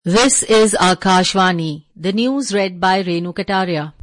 This is Akashvani, the news read by Renu Kataria.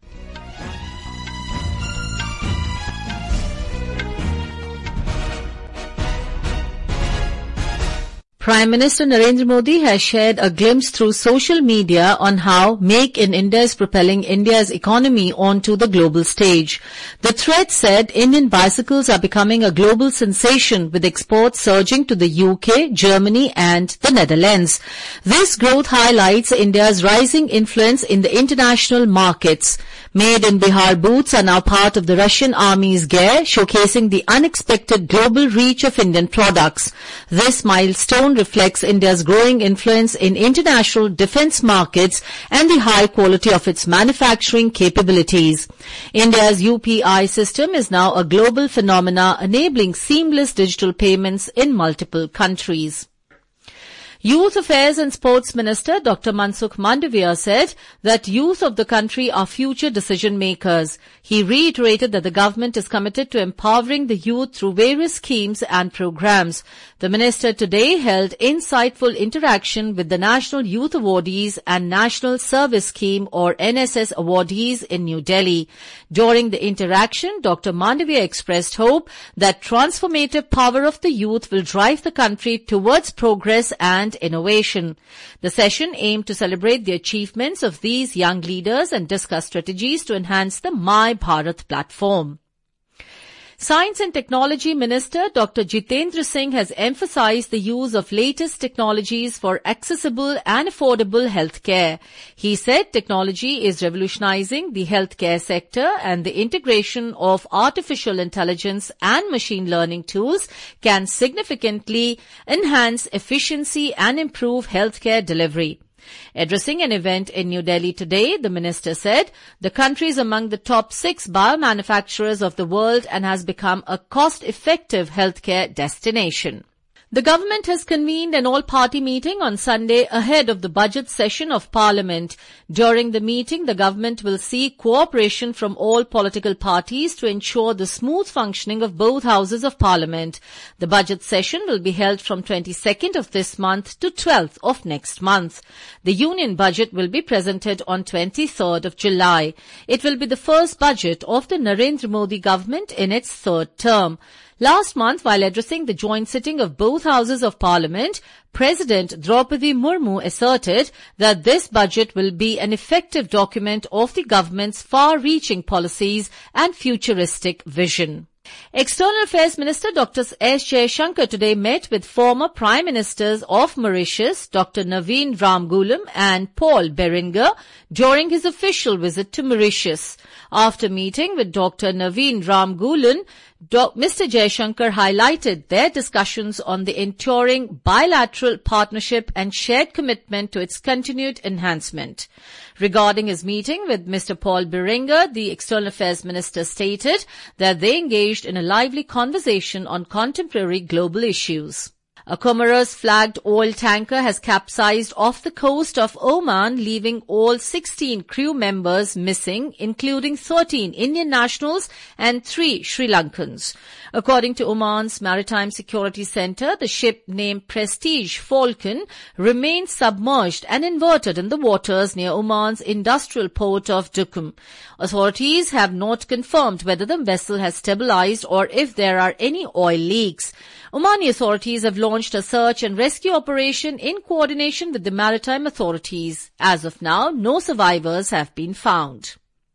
Prime Minister Narendra Modi has shared a glimpse through social media on how Make in India is propelling India's economy onto the global stage. The thread said Indian bicycles are becoming a global sensation with exports surging to the UK, Germany and the Netherlands. This growth highlights India's rising influence in the international markets. Made in Bihar boots are now part of the Russian Army's gear, showcasing the unexpected global reach of Indian products. This milestone reflects India's growing influence in international defence markets and the high quality of its manufacturing capabilities. India's UPI system is now a global phenomenon, enabling seamless digital payments in multiple countries. Youth Affairs and Sports Minister Dr. Mansukh Mandavia said that youth of the country are future decision makers. He reiterated that the government is committed to empowering the youth through various schemes and programs. The minister today held insightful interaction with the National Youth Awardees and National Service Scheme or NSS awardees in New Delhi. During the interaction, Dr. Mandavia expressed hope that transformative power of the youth will drive the country towards progress and innovation. The session aimed to celebrate the achievements of these young leaders and discuss strategies to enhance the My Bharat platform. Science and Technology Minister Dr. Jitendra Singh has emphasized the use of latest technologies for accessible and affordable healthcare. He said technology is revolutionizing the healthcare sector and the integration of artificial intelligence and machine learning tools can significantly enhance efficiency and improve healthcare delivery. Addressing an event in New Delhi today, the minister said the country is among the top 6 biomanufacturers of the world and has become a cost-effective healthcare destination. The government has convened an all-party meeting on Sunday ahead of the budget session of Parliament. During the meeting, the government will seek cooperation from all political parties to ensure the smooth functioning of both houses of Parliament. The budget session will be held from 22nd of this month to 12th of next month. The union budget will be presented on 23rd of July. It will be the first budget of the Narendra Modi government in its third term. Last month, while addressing the joint sitting of both houses of Parliament, President Draupadi Murmu asserted that this budget will be an effective document of the government's far-reaching policies and futuristic vision. External Affairs Minister Dr. S. Jaishankar today met with former Prime Ministers of Mauritius, Dr. Naveen Ramgoolam and Paul Berringer, during his official visit to Mauritius. After meeting with Dr. Naveen Ramgoolam, Mr. Jaishankar highlighted their discussions on the enduring bilateral partnership and shared commitment to its continued enhancement. Regarding his meeting with Mr. Paul Berringer, the External Affairs Minister stated that they engaged in a lively conversation on contemporary global issues. A Comoros-flagged oil tanker has capsized off the coast of Oman, leaving all 16 crew members missing, including 13 Indian nationals and 3 Sri Lankans. According to Oman's Maritime Security Center, the ship named Prestige Falcon remains submerged and inverted in the waters near Oman's industrial port of Duqm. Authorities have not confirmed whether the vessel has stabilized or if there are any oil leaks. Omani authorities have launched a search and rescue operation in coordination with the maritime authorities. As of now, no survivors have been found.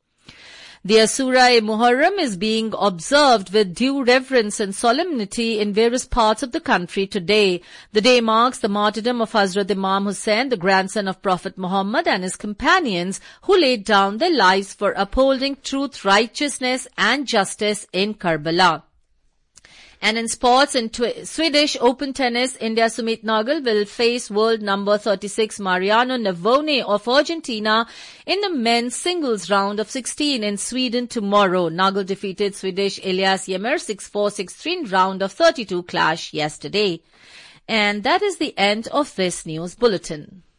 The Asura-e-Muharram is being observed with due reverence and solemnity in various parts of the country today. The day marks the martyrdom of Hazrat Imam Hussain, the grandson of Prophet Muhammad, and his companions who laid down their lives for upholding truth, righteousness and justice in Karbala. And in sports, in Swedish Open tennis, India's Sumit Nagal will face world number 36 Mariano Navone of Argentina in the men's singles round of 16 in Sweden tomorrow. Nagal defeated Swedish Elias Ymer 6-4, 6-3 in round of 32 clash yesterday. And that is the end of this news bulletin.